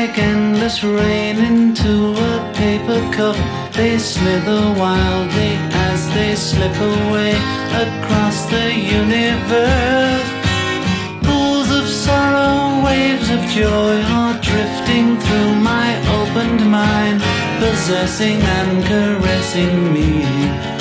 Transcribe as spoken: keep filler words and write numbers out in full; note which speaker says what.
Speaker 1: like endless rain into a paper cup. They slither wildly as they slip away across the universe. Pools of sorrow, waves of joy are drifting through my opened mind, possessing and caressing me.